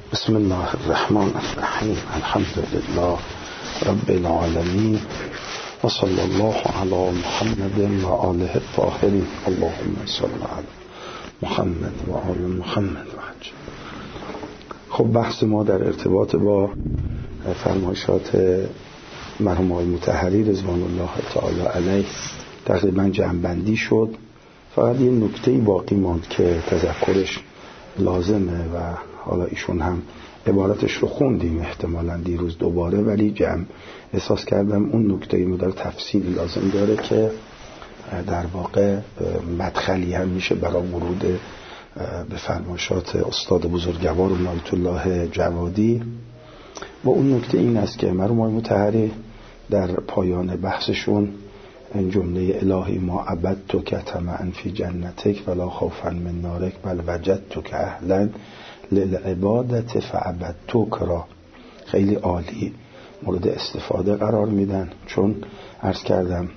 بسم الله الرحمن الرحیم. الحمد لله رب العالمین و صلی الله علی محمد و آله الطاهرین. اللهم صل علی محمد و آل محمد و عجل. خب بحث ما در ارتباط با فرمایشات مرحوم آقای مطهری رضوان الله تعالی علیه تقریبا جمع‌بندی شد. فقط یه نکته باقی ماند که تذکرش لازمه و حالا ایشون هم عبارتش رو خوندیم احتمالاً دیروز دوباره، ولی احساس کردم اون نکته مدار تفصیلی لازم داره که در واقع مدخلی هم میشه برای ورود به فرمایشات استاد بزرگوار عنایت الله جوادی. و اون نکته این است که مرحوم آقای مطهری در پایان بحثشون این جمله الهی ما عبدتک طمعا فی جنتک ولا خوفا من نارک بل وجدتک اهلا للعبادت فعبدتک را خیلی عالی مورد استفاده قرار میدن، چون عرض کردم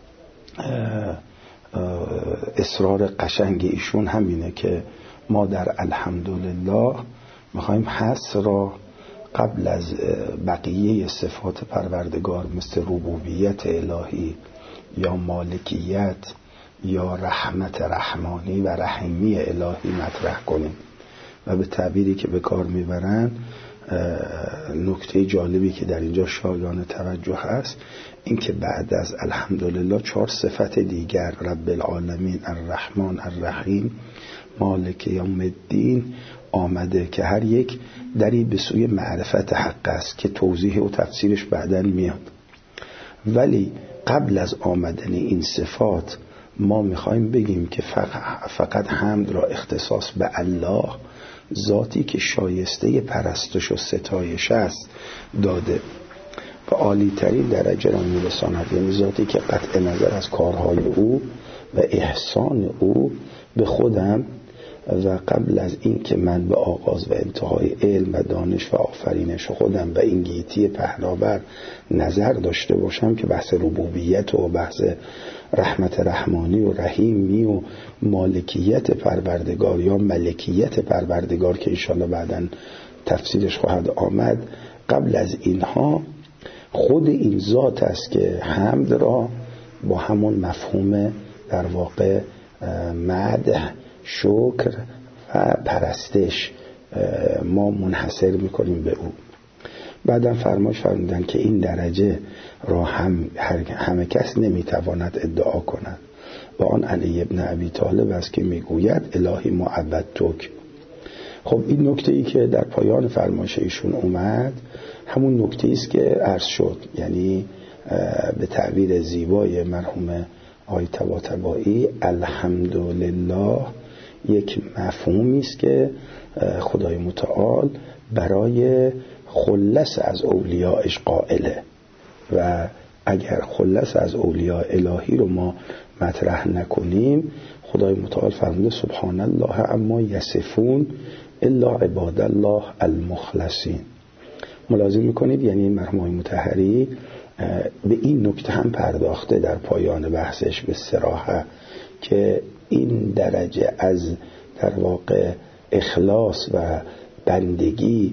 اصرار قشنگ ایشون همینه که ما در الحمدلله میخوایم حس را قبل از بقیه صفات پروردگار مثل ربوبیت الهی یا مالکیت یا رحمت رحمانی و رحیمی الهی مطرح کنیم. و به تعبیری که به کار میبرن، نکته جالبی که در اینجا شایان توجه هست این که بعد از الحمدلله 4 صفت دیگر رب العالمین، الرحمن، الرحیم، مالک یوم الدین آمده که هر یک دری به سوی معرفت حق است که توضیح و تفسیرش بعداً میاد. ولی قبل از آمدن این صفات ما میخوایم بگیم که فقط حمد را اختصاص به الله، ذاتی که شایسته پرستش و ستایش است، داده و عالی ترین درجه را میرساند. یعنی ذاتی که قطع نظر از کارهای او و احسان او به خودم و قبل از این که من به آغاز و انتهای علم و دانش و آفرینش خودم و این گیتی پهناور نظر داشته باشم که بحث ربوبیت و بحث رحمت رحمانی و رحیمی و مالکیت پروردگار یا ملکیت پروردگار که انشاءالله بعداً تفسیرش خواهد آمد، قبل از اینها خود این ذات است که حمد را با همون مفهوم در واقع مدح، شکر و پرستش ما منحصر میکنیم به او. بعدم فرمایش فرمودن که این درجه را همه کس نمیتواند ادعا کند و آن علی ابن ابی طالب است که میگوید الهی ما عبدتک. خب این نکته ای که در پایان فرمایش ایشون اومد همون نکته است که عرض شد، یعنی به تعبیر زیبای مرحوم آقای طباطبایی الحمدلله یک مفهومی است که خدای متعال برای خلص از اولیاءش قائله و اگر خلص از اولیاء الهی رو ما مطرح نکنیم، خدای متعال فرموده سبحان الله اما یصفون الا عباد الله المخلصین. ملاحظه میکنید یعنی مرحوم آقای مطهری به این نکته هم پرداخته در پایان بحثش به صراحت که این درجه از در واقع اخلاص و بندگی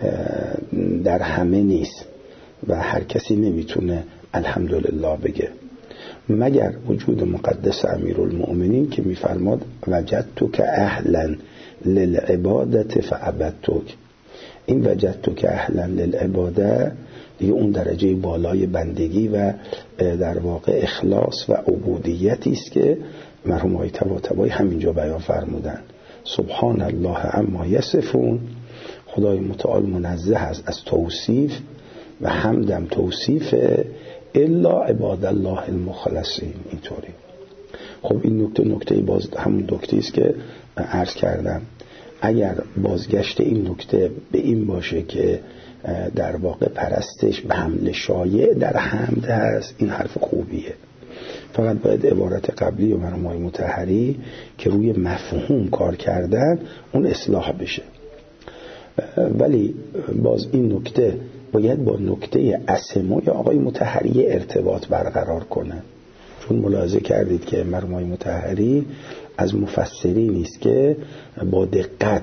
در همه نیست و هر کسی نمیتونه الحمدلله بگه مگر وجود مقدس امیرالمؤمنین که میفرماد وجدتک اهلا للعبادت فعبدتک. این وجدتک اهلا للعباده دیگه اون درجه بالای بندگی و در واقع اخلاص و عبودیتی است که مرحوم آقای طباطبایی همینجا بیان فرمودن. سبحان الله اما یصفون، خدای متعال منزه است از توصیف و حمدم توصیف الا عباد الله المخلصین. اینطوری. خب این نکته باز همون نکته است که عرض کردم. اگر بازگشت این نکته به این باشه که در واقع پرستش به حمل شایع در حمد هست، این حرف خوبیه. فقط باید عبارت قبلی و مرحوم آقای مطهری که روی مفهوم کار کردن اون اصلاح بشه. ولی باز این نکته باید با نکته اسمای آقای مطهری ارتباط برقرار کنه، چون ملاحظه کردید که مرحوم آقای مطهری از مفسرین است که با دقت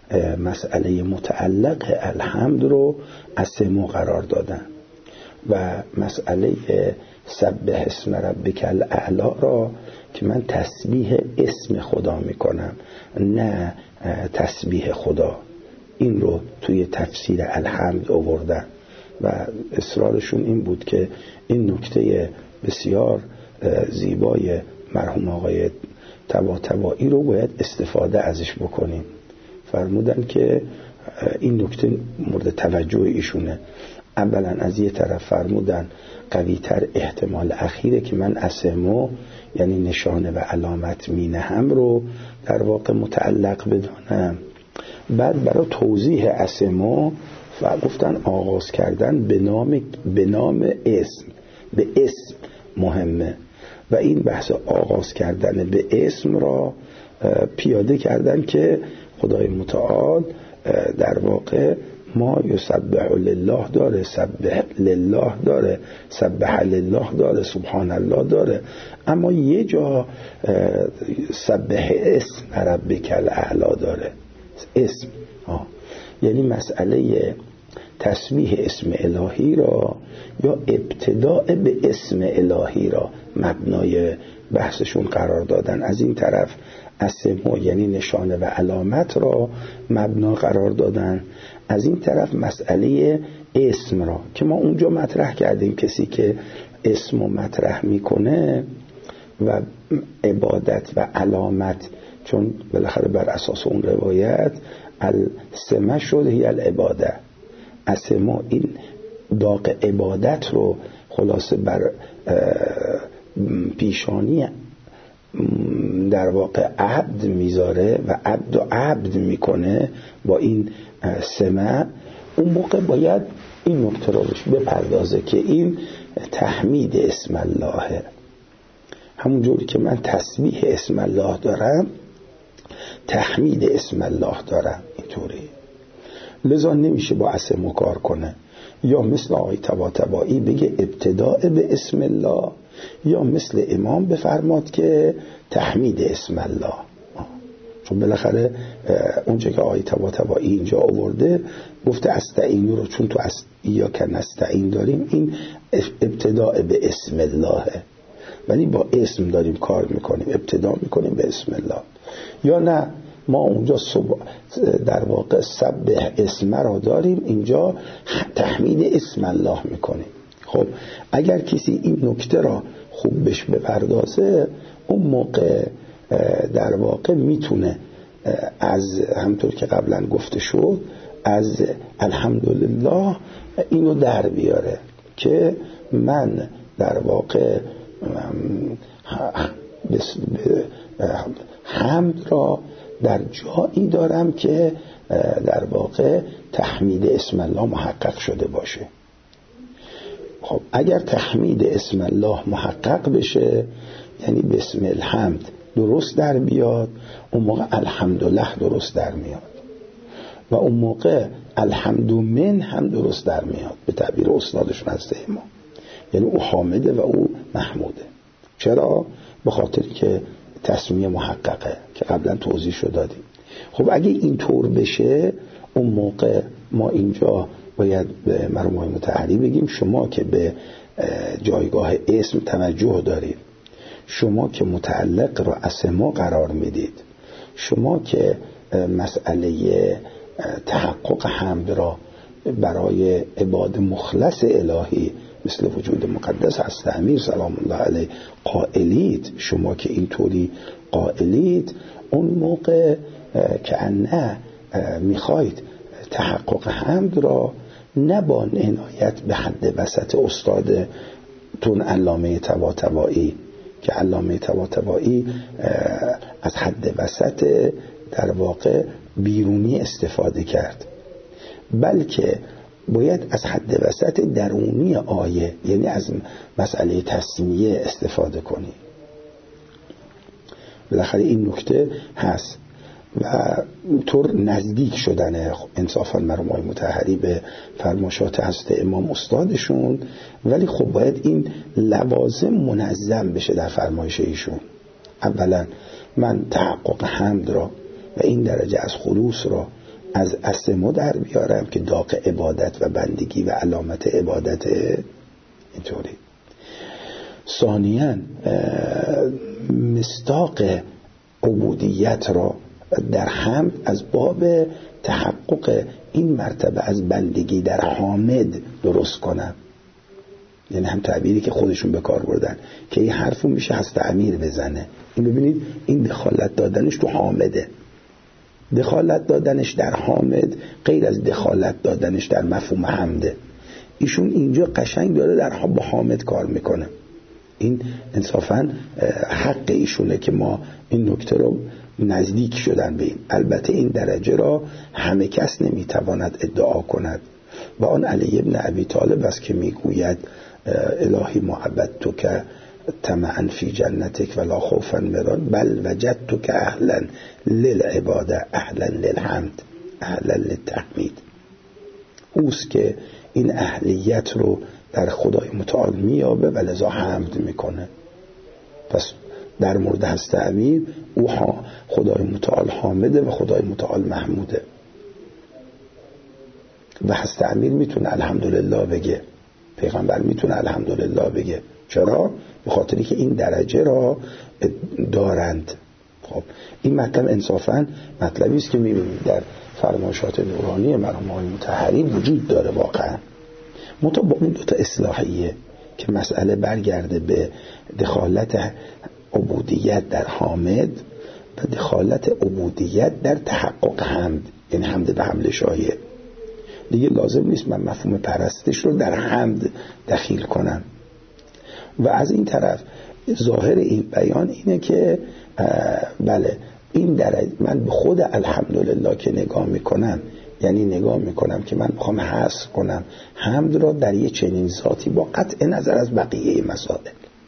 مسئله متعلق الحمد رو اسمو قرار دادن و مسئله سبح اسم ربک الاعلی را که من تسبیح اسم خدا میکنم نه تسبیح خدا، این رو توی تفسیر الحمد آوردن و اصرارشون این بود که این نکته بسیار زیبای مرحوم آقای طباطبایی رو باید استفاده ازش بکنیم. فرمودن که این نکته مورد توجه ایشونه. اولا از یه طرف فرمودن قویتر احتمال اخیره که من اسمو یعنی نشانه و علامت مینهم رو در واقع متعلق بدانم. بعد برای توضیح اسمو و گفتن آغاز کردن به نام اسم، به اسم مهمه و این بحث آغاز کردن به اسم را پیاده کردن که خدای متعال در واقع ما یسبح لله داره، سبح لله داره، سبح لله داره، سبحان الله داره، اما یه جا سبح اسم ربک الاعلی داره. اسم یعنی مسئله تسبیح اسم الهی را یا ابتداء به اسم الهی را مبنای بحثشون قرار دادن. از این طرف اسم یعنی نشانه و علامت را مبنا قرار دادن، از این طرف مسئله اسم را که ما اونجا مطرح کردیم کسی که اسم رو مطرح میکنه و عبادت و علامت، چون بالاخره بر اساس اون روایت السمه شده هی العباده، اسم این داغ عبادت رو خلاصه بر پیشانی در واقع عبد میذاره و عبد میکنه با این سمه، اون موقع باید این نکته رو بپردازه که این تحمید اسم اللهه. همون جوری که من تسبیح اسم الله دارم تحمید اسم الله دارم، اینطوری. لذا نمیشه با اسم کار کنه، یا مثل آقای طباطبایی بگه ابتداء به اسم الله، یا مثل امام بفرماد که تحمید اسم الله. چون بالاخره اونجا که آقای طباطبایی اینجا آورده گفته استعین رو، چون تو یا که نستعین داریم این ابتداء به اسم اللهه، ولی با اسم داریم کار میکنیم، ابتدا میکنیم به اسم الله. یا نه ما اونجا در واقع سبح اسم را داریم، اینجا تحمید اسم الله میکنیم. خب اگر کسی این نکته را خوب بهش بپردازه اون موقع در واقع میتونه از همطور که قبلا گفته شد از الحمدلله اینو در بیاره که من در واقع حمد را در جایی دارم که در واقع تحمید اسم الله محقق شده باشه. خب اگر تحمید اسم الله محقق بشه یعنی بسم الحمد درست در بیاد، اون موقع الحمدلله درست در میاد و اون موقع الحمد من هم درست در میاد به تعبیر استادشون هسته ما، یعنی او حامده و او محموده. چرا؟ به خاطری که تسمیه محققه که قبلا توضیح شد دادیم. خب اگه این طور بشه اون موقع ما اینجا باید به مرحوم مطهری بگیم شما که به جایگاه اسم توجه دارید، شما که متعلق رو اسما قرار میدید، شما که مسئله تحقق حمد را برای عباد مخلص الهی مثل وجود مقدس هست امیر سلام الله علیه قائلید، شما که اینطوری قائلید اون موقع که نه میخواید تحقق حمد را نه با عنایت به حد وسط استادتون علامه طباطبایی که علامه طباطبایی از حد وسط در واقع بیرونی استفاده کرد، بلکه باید از حد وسط درونی آیه یعنی از مسئله تسمیه استفاده کنی. بالاخره این نکته هست و طور نزدیک شدن انصافا مرحوم مطهری به فرماشات هست امام استادشون، ولی خب باید این لوازم منظم بشه در فرمایش ایشون. اولا من تحقق حمد را و این درجه از خلوص را از اسمو در بیارم که داغ عبادت و بندگی و علامت عبادت. اینطوری. ثانیاً مصداق عبودیت را در حمد از باب تحقق این مرتبه از بندگی در حامد درست کنم. یعنی هم تعبیری که خودشون به کار بردن که این حرفو میشه هست امیر بزنه. این ببینید این دخالت دادنش تو حامده. دخالت دادنش در حامد غیر از دخالت دادنش در مفهوم حمده. ایشون اینجا قشنگ داره در با حامد کار میکنه. این انصافاً حق ایشونه که ما این نکته رو نزدیک شدن به این. البته این درجه را همه کس نمیتواند ادعا کند و آن علی ابن ابی طالب است که میگوید الهی ما عبدتک طمعا فی جنتک ولا خوفا مران بل وجدتک اهلا للعباده اهلا للحمد اهلا للتحمید. اوست که این اهلیت رو در خدای متعال میابه و لذا حمد میکنه. پس در مورد هست امیر او خدای متعال حامده و خدای متعال محموده و هست امیر میتونه الحمدلله بگه، پیغمبر میتونه الحمدلله بگه. چرا؟ به خاطری که این درجه را دارند. خب این مطلب انصافاً مطلبی است که میبینید در فرمایشات نورانی مرحوم آقای مطهری وجود داره واقعا. منتها با اون دوتا اصلاحیه که مسئله برگرده به دخالت عبودیت در حامد و دخالت عبودیت در تحقق حمد، یعنی حمد به حمل شایع. دیگه لازم نیست من مفهوم پرستش رو در حمد دخیل کنم. و از این طرف ظاهر این بیان اینه که بله این درجه من به خود الحمدلله که نگاه میکنم، یعنی نگاه میکنم که من بخوام حصر کنم حمد را در یه چنین ذاتی با قطع نظر از بقیه مسائل.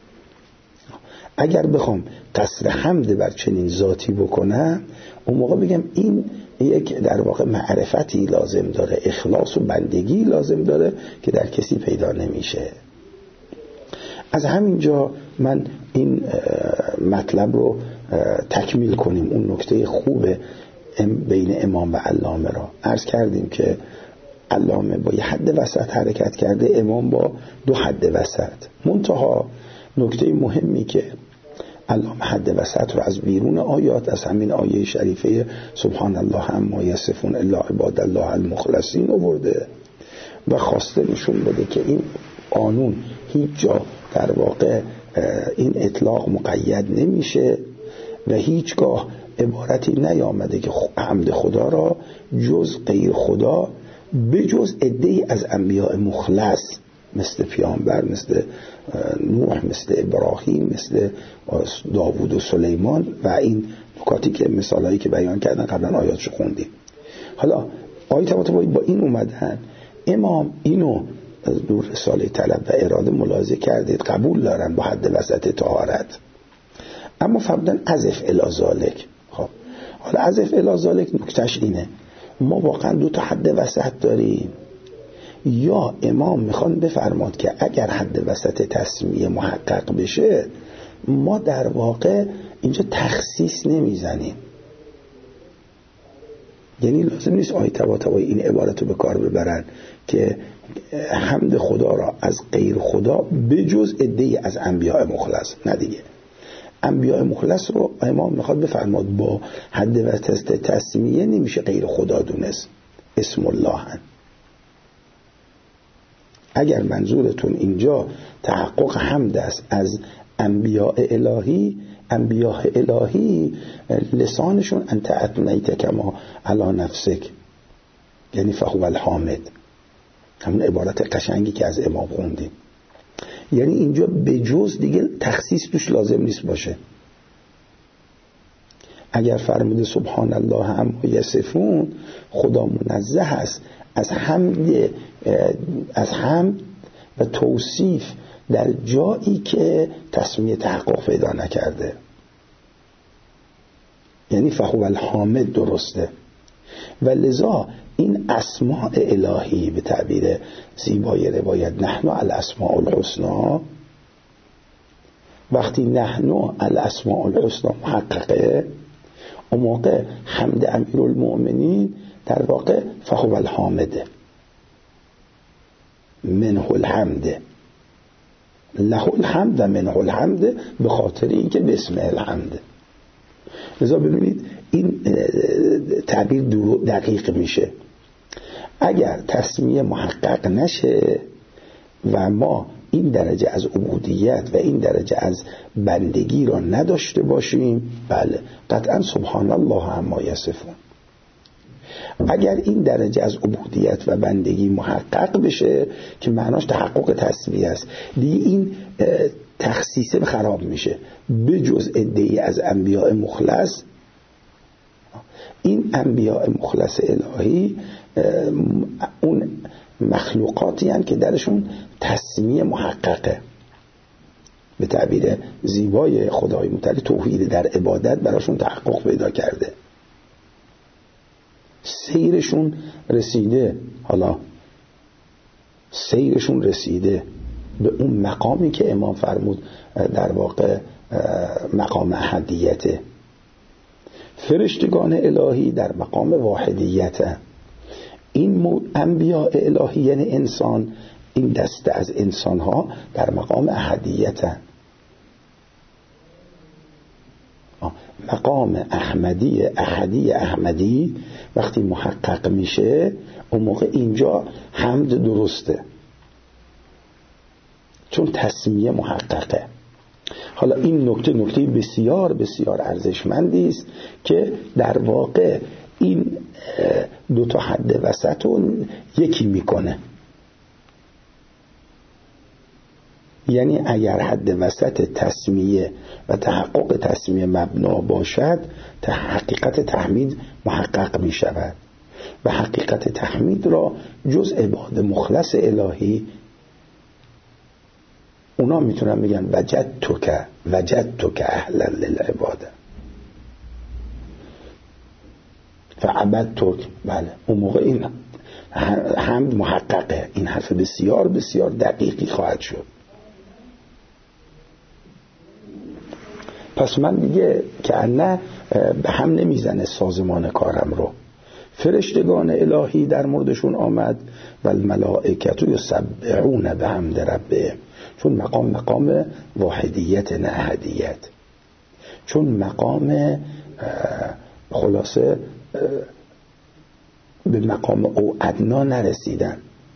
اگر بخوام قصر حمد بر چنین ذاتی بکنم اون موقع بگم این یک در واقع معرفتی لازم داره، اخلاص و بندگی لازم داره که در کسی پیدا نمیشه. از همینجا من این مطلب رو تکمیل کنیم. اون نکته خوب بین امام و علامه را عرض کردیم که علامه با یه حد وسط حرکت کرده، امام با 2 حد وسط. منتها نکته مهمی که علامه حد وسط رو از بیرون آیات، از همین آیه شریفه سبحان الله عما یصفون الا عباد الله المخلصین آورده و خواسته نشون بده که این قانون هیچ جا در واقع این اطلاق مقید نمیشه و هیچگاه عبارتی نیامده که حمد خدا را جز غیر خدا به جز عده‌ای از انبیاء مخلص مثل پیامبر، مثل نوح، مثل ابراهیم، مثل داوود و سلیمان و این نکاتی که مثالایی که بیان کردن قبلا آیاتشو خوندیم. حالا آیات با این اومدن. امام اینو از دور رساله طلب و اراده ملاحظه کردید، قبول دارن با حد وسط طهارت، اما فرمودن عزف الی ذالک. خب حالا عزف الی ذالک نکتهش اینه ما واقعا 2 تا حد وسط داریم، یا امام میخوان بفرماد که اگر حد وسط تسمیه محقق بشه ما در واقع اینجا تخصیص نمیزنیم. یعنی لازم نیست آیه تبا این عبارت رو به کار ببرن که حمد خدا را از غیر خدا به جز عده‌ای از انبیاء مخلص. نه دیگه، انبیاء مخلص رو امام میخواد بفرماد با حد وسط تسمیه نمیشه غیر خدا دونست، اسم الله هن. اگر منظورتون اینجا تحقق حمد است از انبیاء الهی، انبیاء الهی لسانشون انت اتنیت کما علی نفسک، یعنی فهو الحامد، همون عبارت قشنگی که از امام خوندیم. یعنی اینجا به جز دیگه تخصیص توش لازم نیست باشه. اگر فرموده سبحان الله عما یصفون، خدا منزه است از حمد و توصیف در جایی که تسمیه تحقق پیدا نکرده، یعنی فهو الحامد درسته. و لذا این اسماء الهی به تعبیر زیبای روایت نحن الاسماء الحسنا، وقتی نحن الاسماء الحسنا محققه، اون موقع حمد امیرالمؤمنین در واقع فهو الحامد منه الحمد، له الحمد و منه الحمد، به خاطر اینکه بسم الحمد. لذا ببینید این تعبیر دقیق میشه. اگر تسمیه محقق نشه و ما این درجه از عبودیت و این درجه از بندگی را نداشته باشیم، بله قطعا سبحان الله عما یصفون. اگر این درجه از عبودیت و بندگی محقق بشه که معناش تحقق تسمیه است، دیگه این تخصیصه خراب میشه. به جز عده‌ای از انبیاء مخلص، این انبیاء مخلص الهی اون مخلوقاتی هستند که درشون تسمیه محققه. به تعبیر زیبای خدای متعال توحید در عبادت براشون تحقق پیدا کرده، سیرشون رسیده. حالا سیرشون رسیده به اون مقامی که امام فرمود در واقع مقام احدیته. فرشتگان الهی در مقام واحدیته. این انبیاء الهی یعنی انسان، این دسته از انسان ها در مقام احدیته. مقام احمدی احمدی وقتی محقق میشه، اون موقع اینجا حمد درسته، چون تسمیه محققه. حالا این نکته بسیار بسیار ارزشمندی است که در واقع این دو تا حد وسط رو یکی میکنه. یعنی اگر حد وسط تسمیه و تحقق تسمیه مبنا باشد، حقیقت تحمید محقق می شود و حقیقت تحمید را جز عباد مخلص الهی اونا میتونن بگن وجدتک اهلا للعباده فعبدتک. بله اون موقع این حمد محققه. این حرف بسیار بسیار دقیقی خواهد شد. پس من دیگه که نه به هم نمیزنه سازمان کارم رو. فرشتگان الهی در موردشون آمد و الملائکه یسبحون بحمد ربهم، چون مقام واحدیت نه احدیت، چون مقام خلاصه به مقام او ادنا نرسیدن.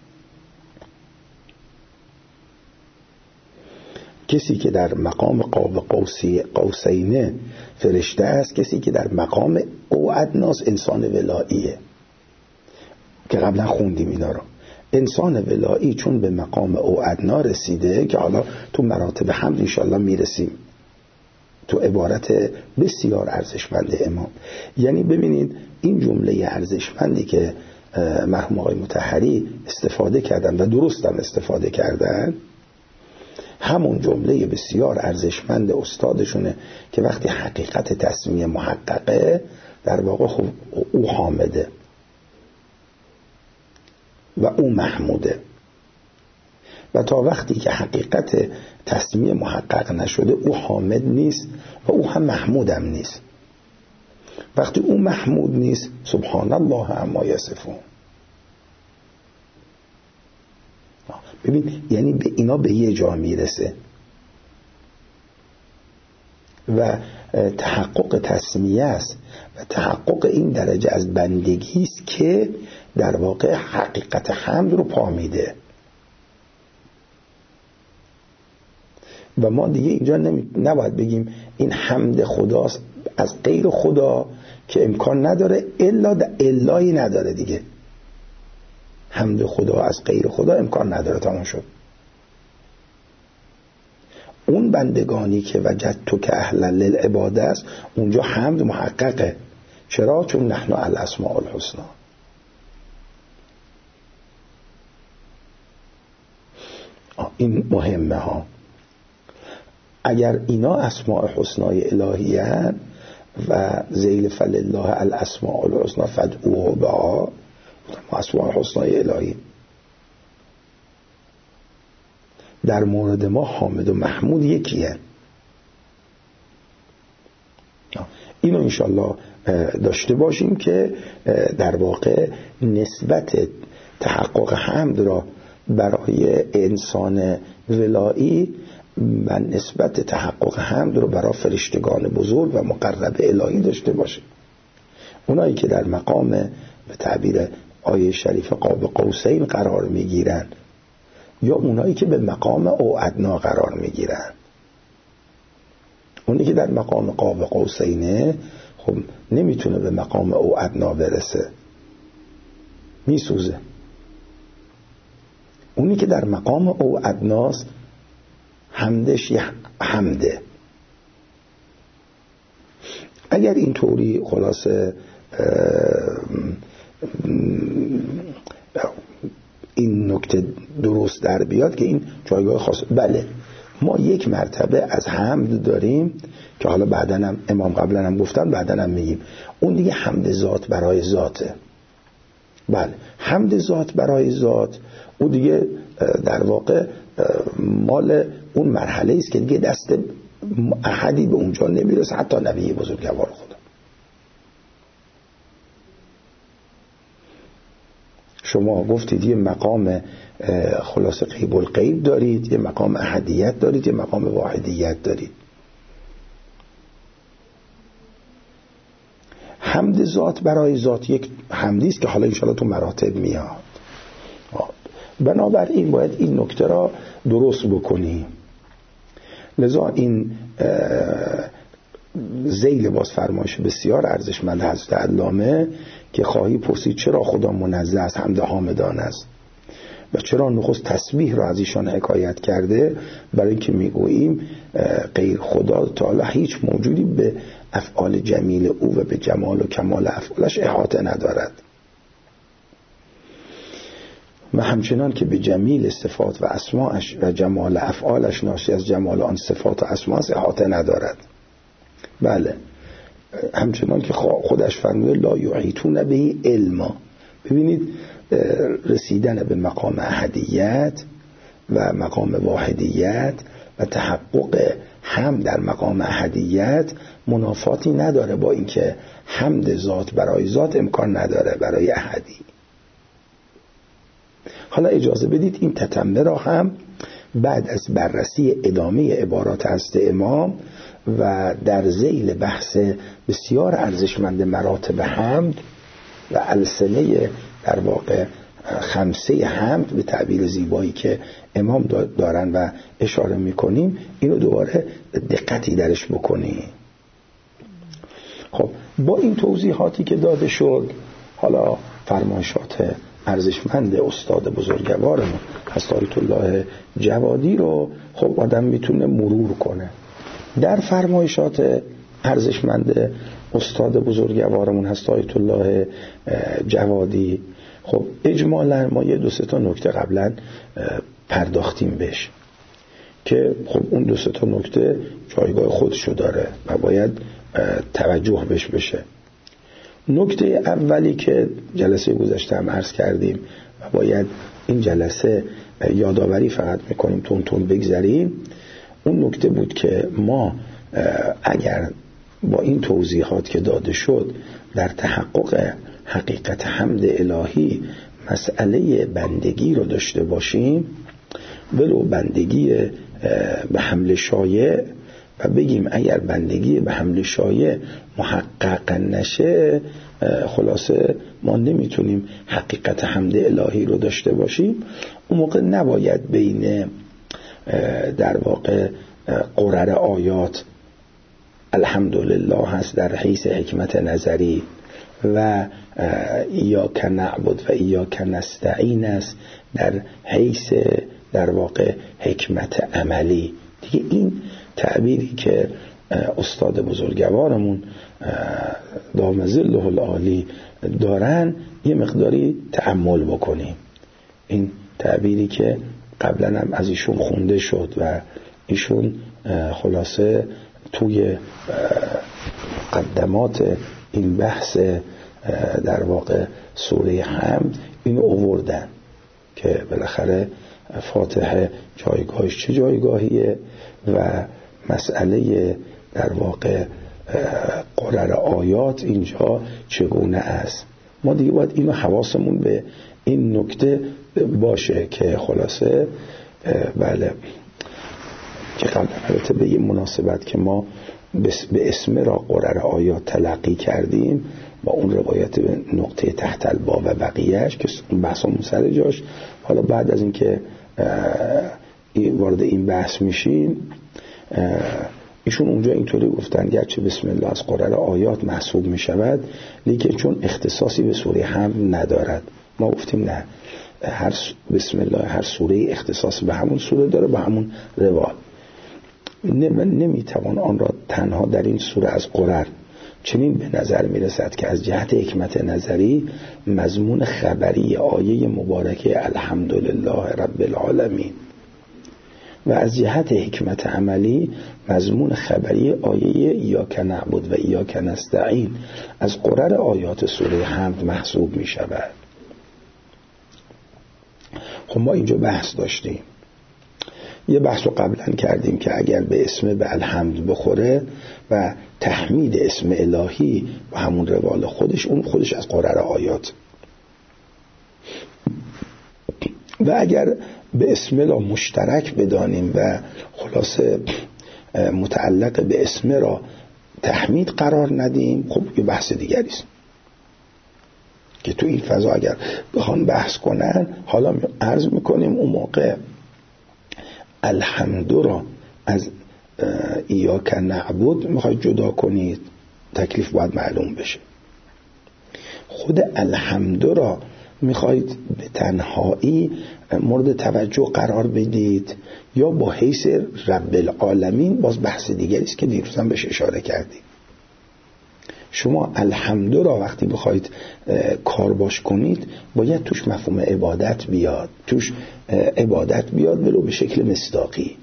کسی که در مقام قاب قوسین فرشته است، کسی که در مقام او ادناس انسان ولاییه که قبلا خوندیم اینا رو. انسان ولایی چون به مقام او ادنا رسیده، که حالا تو مراتب حمد انشاءالله میرسیم تو عبارت بسیار ارزشمند امام. یعنی ببینید این جمله ارزشمندی که مرحوم آقای مطهری استفاده کردن و درست هم استفاده کردن، همون جمله بسیار ارزشمند استادشونه که وقتی حقیقت تسمیه محققه، در واقع او حامده و او محموده، و تا وقتی که حقیقت تسمیه محقق نشده او حامد نیست و او هم محمود هم نیست. وقتی او محمود نیست، سبحان الله عما یصفون. ببین یعنی به اینا به یه جا میرسه و تحقق تسمیه است و تحقق این درجه از بندگی است که در واقع حقیقت حمد رو پا میده. و ما دیگه اینجا نباید بگیم این حمد خداست از غیر خدا، که امکان نداره، الایی نداره دیگه. حمد خدا از غیر خدا امکان نداره، تمام شد. اون بندگانی که وجدتک اهلا للعباده است، اونجا حمد محققه. چرا؟ چون نحن الاسماء الحسنی. این مهمه ها. اگر اینا اسماء حسنای الهی هست و ذیل فلله الاسماء الحسنی فادعوه بها، اسماء حسنای الهی، در مورد ما حامد و محمود یکیه. اینو انشالله داشته باشیم که در واقع نسبت تحقق حمد را برای انسان ولایی و نسبت تحقق حمد رو برای فرشتگان بزرگ و مقرب الهی داشته باشیم. اونایی که در مقام به تعبیر آیه شریف قاب قوسین قرار میگیرن یا اونایی که به مقام او ادنا قرار میگیرن. اونی که در مقام قاب قوسینه خب نمیتونه به مقام او ادنا برسه، میسوزه. اونی که در مقام او ادناست حمدش یه حمده. اگر این طوری خلاصه این نکته درست در بیاد که این جایگاه خاص، بله ما یک مرتبه از حمد داریم که حالا بعدن هم امام قبلا هم گفتن، بعدن هم میگیم، اون دیگه حمد ذات برای ذاته. بله حمد ذات برای ذات اون دیگه در واقع مال اون مرحله است که دیگه دست احدی به اونجا نمیرسه، حتی نبی بزرگوار خدا. شما گفتید یه مقام خلاصه غیب الغیب دارید، یه مقام احدیت دارید، یه مقام واحدیت دارید. حمد ذات برای ذات یک حمدی است که حالا انشاءالله تو مراتب میاد. بنابراین باید این نکته را درست بکنیم. لذا این ذیل باز فرمایش بسیار ارزشمند حضرت علامه که خواهی پرسید چرا خدا منزه است، حمد حامدان است و چرا نخست تسبیح را از ایشان حکایت کرده، برای اینکه میگوییم غیر خدا تعالی هیچ موجودی به افعال جمیل او و به جمال و کمال افعالش احاطه ندارد و همچنان که به جمیل صفات و اسماءش و جمال افعالش ناشی از جمال آن صفات و اسماء احاطه ندارد. بله همچنان که خودش فرموده لا یحیطون به علما. ببینید رسیدن به مقام احدیت و مقام واحدیت و تحقق حمد در مقام احدیت منافاتی نداره با اینکه حمد ذات برای ذات امکان نداره برای احدی. حالا اجازه بدید این تتمه را هم بعد از بررسی ادامه عبارات هست امام و در ذیل بحث بسیار ارزشمند مراتب حمد و السنه در واقع خمسه حمد به تعبیر زیبایی که امام دارن و اشاره میکنیم، اینو دوباره دقتی درش بکنیم. خب با این توضیحاتی که داده شد، حالا فرمایشات ارزشمند استاد بزرگوارمون حضرت آیت الله جوادی رو خب آدم میتونه مرور کنه. در فرمایشات ارزشمند استاد بزرگوارمون حضرت آیت الله جوادی خب اجمالا ما یه دو سه تا نکته قبلا پرداختیم بهش که خب اون دو سه تا نکته جایگاه خودشو داره و باید توجه بهش بشه. نکته اولی که جلسه گذشته هم عرض کردیم و باید این جلسه یادآوری فقط میکنیم تون بگذریم، اون نکته بود که ما اگر با این توضیحات که داده شد در تحقق حقیقت حمد الهی مسئله بندگی رو داشته باشیم، ولو بندگی به حمل شایع، و بگیم اگر بندگی به حمل شایع محقق نشه خلاصه ما نمیتونیم حقیقت حمد الهی رو داشته باشیم، اون موقع نباید بین در واقع قرر آیات الحمدلله هست در حیث حکمت نظری و ایاک نعبد و ایاک نستعین است در حیث در واقع حکمت عملی. دیگه این تعبیری که استاد بزرگوارمون دام ظله العالی دارن یه مقداری تأمل بکنیم. این تعبیری که قبلا هم از ایشون خونده شد و ایشون خلاصه توی مقدمات این بحث در واقع سوره حمد اینو آوردن که بالاخره فاتحه جایگاهش چه جایگاهیه و مسئله در واقع قرر آیات اینجا چگونه است. ما دیگه باید اینو حواسمون به این نکته باشه که خلاصه بله که قبل به یه مناسبت که ما به اسم را قرر آیات تلقی کردیم با اون روایت به نقطه تحت الباب و بقیهش که بحثمون سر جاش. حالا بعد از اینکه وارد این بحث میشیم ایشون اونجا اینطوری گفتن گرچه بسم الله از قرر آیات محسوب میشود لیکن چون اختصاصی به سوره حمد ندارد. ما گفتیم نه، هر بسم الله هر سوره اختصاص به همون سوره داره، به همون روال. نمیتوان آن را تنها در این سوره از قرر چنین به نظر میرسد که از جهت حکمت نظری مضمون خبری آیه مبارکه الحمدلله رب العالمین و از جهت حکمت عملی مضمون خبری آیه ایاک نعبد و ایاک نستعین از قرر آیات سوره حمد محسوب می شود. خب ما اینجا بحث داشتیم، یه بحث رو قبلا کردیم که اگر به اسم به الحمد بخوره و تحمید اسم الهی و همون روال خودش، اون خودش از قرر آیات، و اگر به اسم الله مشترک بدانیم و خلاصه متعلق به اسم را تحمید قرار ندیم، خب یه بحث دیگری است که تو این فضا اگر بخوان بحث کنن، حالا عرض میکنیم اون موقع الحمد را از ایاک نعبد میخواید جدا کنید، تکلیف باید معلوم بشه. خود الحمد را میخواید به تنهایی مورد توجه قرار بدید یا با حیث رب العالمین، باز بحث دیگری است که دیروز هم بهش اشاره کردیم. شما الحمد را وقتی بخواید کارباش کنید باید توش مفهوم عبادت بیاد، توش عبادت بیاد ولو به شکل مصداقی،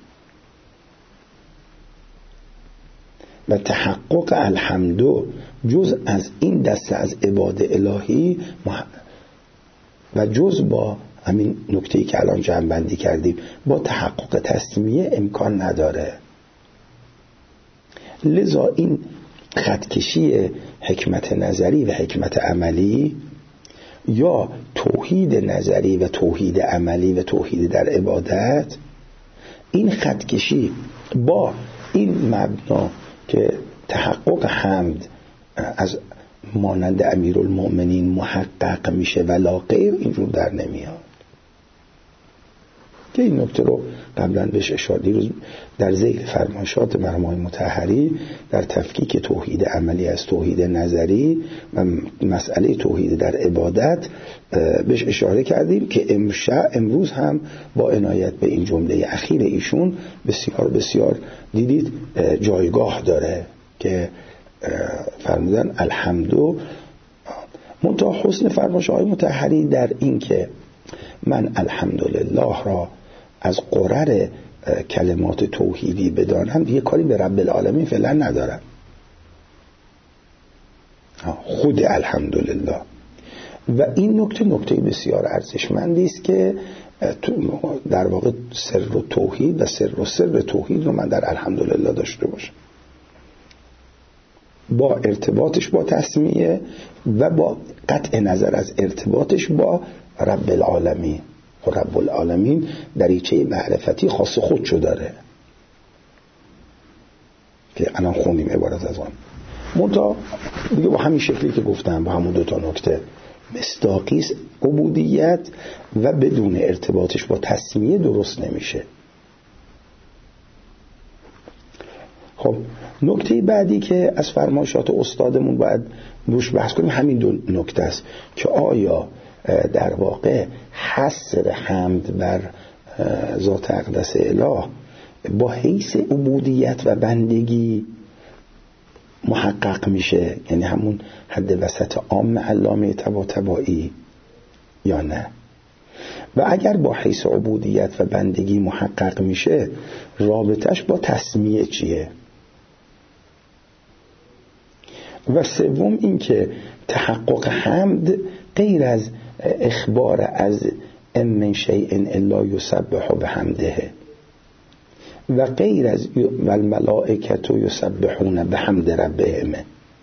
و تحقق الحمد جز از این دسته از عباد الهی و جز با همین نکته‌ای که الان جمع بندی کردیم با تحقق تسمیه امکان نداره. لذا این خطکشی حکمت نظری و حکمت عملی یا توحید نظری و توحید عملی و توحید در عبادت، این خطکشی با این مبنا که تحقق حمد از مانند امیرالمؤمنین محقق میشه ولا غیر، اینجور در نمیاد. که این نکته رو قبلا بهش اشاره دیروز در ذیل فرمایشات مرحوم مطهری در تفکیک توحید عملی از توحید نظری و مسئله توحید در عبادت بهش اشاره کردیم که امروز هم با عنایت به این جمله اخیر ایشون بسیار بسیار دیدید جایگاه داره که فرمودن الحمدو. منتها حسن فرمایش‌های مطهری در این که من الحمدلله را از قرر کلمات توحیدی بدانم دیگه کاری به رب العالمین فعلا ندارم، خود الحمدلله. و این نکته بسیار ارزشمندی است که در واقع سر و توحید و سر توحید رو من در الحمدلله داشته باشم، با ارتباطش با تسمیه و با قطع نظر از ارتباطش با رب العالمین. و رب العالمین دریچه معرفتی خاص خودشو داره که الان خوندیم عبارت از آن. منتها دیگه با همین شکلی که گفتم، با همون دوتا نکته مصداقی عبودیت و بدون ارتباطش با تسمیه درست نمیشه. خب نکته بعدی که از فرمایشات استادمون باید روش بحث کنیم همین دو نکته است که آیا در واقع حصر حمد بر ذات اقدس اله با حیث عبودیت و بندگی محقق میشه، یعنی همون حد وسط عام علامه طباطبایی، یا نه؟ و اگر با حیث عبودیت و بندگی محقق میشه رابطش با تسمیه چیه؟ و سوم این که تحقق حمد غیر از اخبار از من شیء الا یسبح بحمده و غیر از و الملائکه یسبحون بحمد ربهم.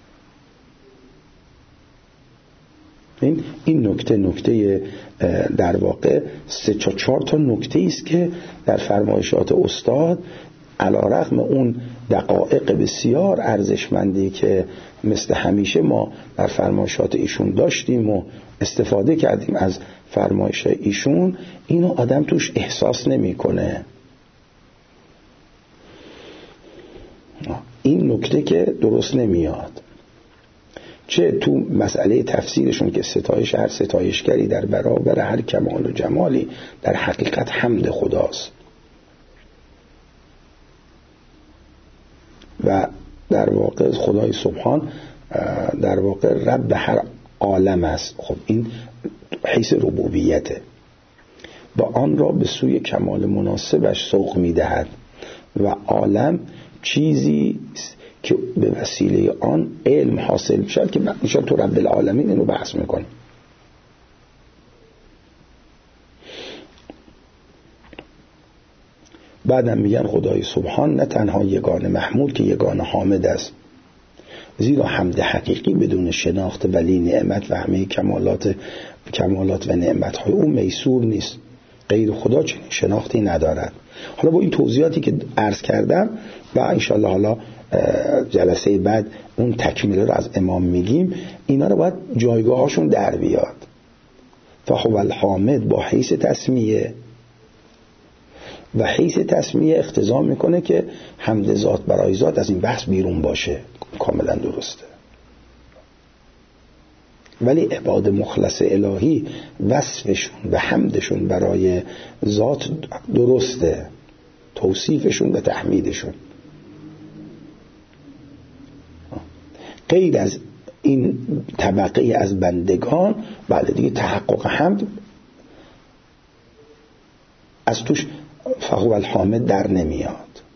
این نکته در واقع 3-4 تا نکته است که در فرمایشات استاد علیرغم اون دقایق بسیار ارزشمندی که مثل همیشه ما در فرمایشات ایشون داشتیم و استفاده کردیم از فرمایش ایشون، اینو آدم توش احساس نمیکنه. این نکته که درست نمیاد، چه تو مسئله تفسیرشون که ستایش هر ستایشگری در برابر هر کمال و جمالی در حقیقت حمد خداست و در واقع خدای سبحان در واقع رب هر عالم است. خب این حیث ربوبیته و آن را به سوی کمال مناسبش سوق میدهد و عالم چیزی که به وسیله آن علم حاصل میشد که میشد تو رب العالمین اینو بحث میکنه. بعدم میگن خدای سبحان نه تنها یگانه محمود که یگانه حامد است، زیرا حمد حقیقی بدون شناخت ولی نعمت و همه کمالات و نعمتهای او میسور نیست. غیر خدا چنین شناختی ندارد. حالا با این توضیحاتی که عرض کردم و انشالله حالا جلسه بعد اون تکمیله رو از امام میگیم، اینا رو باید جایگاهاشون در بیاد. فهو الحامد با حیث تسمیه و حیث تسمیه اقتضا میکنه که حمد ذات برای ذات از این بحث بیرون باشه، کاملا درسته. ولی عباد مخلص الهی وصفشون و حمدشون برای ذات درسته، توصیفشون و تحمیدشون. غیر از این طبقه از بندگان بعد دیگه تحقق حمد از توش فهو الحامد در نمیاد.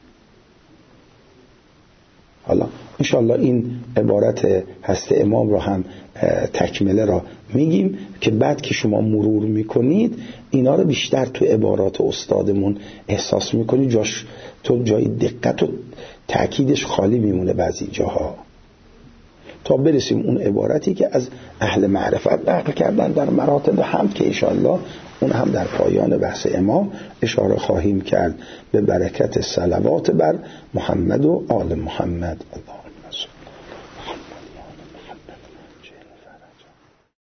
حالا انشاءالله این عبارت هست امام رو هم تکمله را میگیم که بعد که شما مرور میکنید اینا رو بیشتر تو عبارات استادمون احساس میکنید، جاش تو جای دقت و تأکیدش خالی میمونه بعضی جاها، تا برسیم اون عبارتی که از اهل معرفت نقل کردن در مراتب حمد که انشاءالله اون هم در پایان بحث امام اشاره خواهیم کرد به برکت صلوات بر محمد و آل محمد. الله